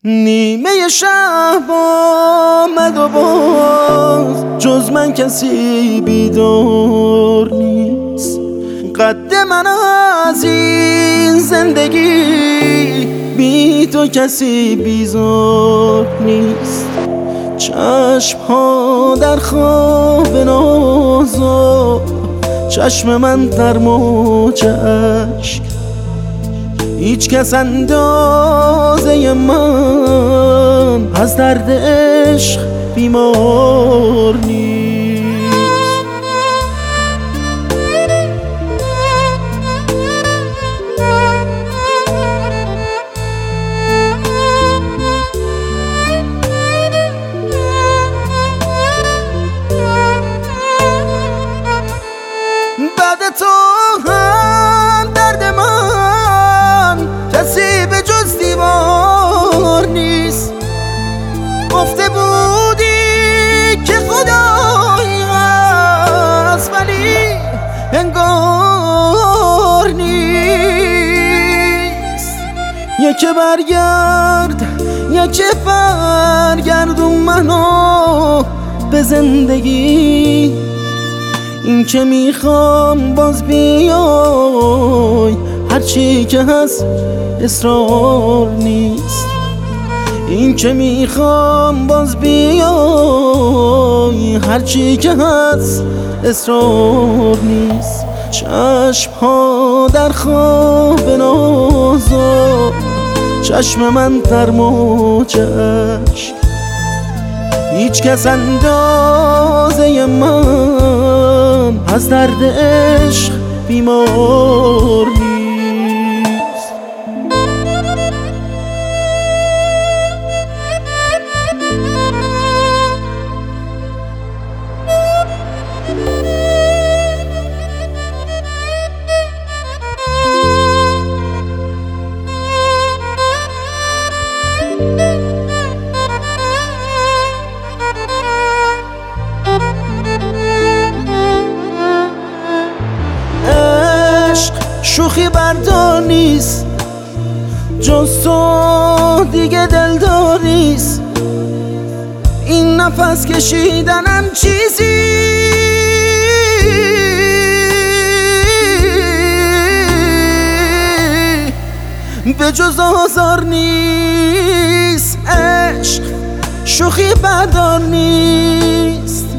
نیمه شب آمد و باز جز من کسی بیدار نیست. قد من از این زندگی بی تو کسی بیزار نیست. چشم ها در خواب نازا، چشم من در موج اشک. هیچ کس اندازه من از درد عشق بیمار نیست. بعد تو هم درد من کسی به جز دیوار نیست. گفته بودی که خدایی هست ولی انگار نیست. یکی برگرد یکی برگردون منو به زندگی. این که میخوام باز بیای، هرچی که هست اصرار نیست. این که میخوام باز بیای، هرچی که هست اصرار نیست. چشم ها در خواب نازا، چشم من در موج اشک. هیچ کس اندازه من از درد عشق بیمار نیست. شوخی بردار نیست، جز تو دیگه دلدار نیست. این نفس کشیدنم چیزی به جز آزار نیست. عشق شوخی بردار نیست.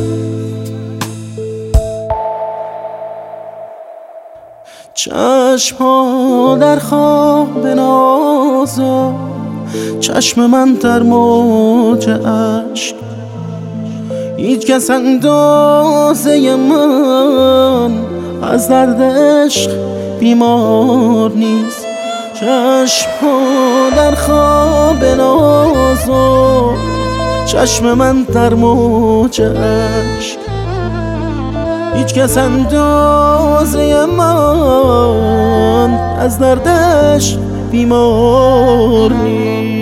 چشم ها در خواب نازا، چشم من در موج اشک. هیچ کس اندازه من از درد عشق بیمار نیست. چشم ها در خواب نازا، چشم من در موج اشک. هیچ کس اندازه من از دردش بیمار نیست.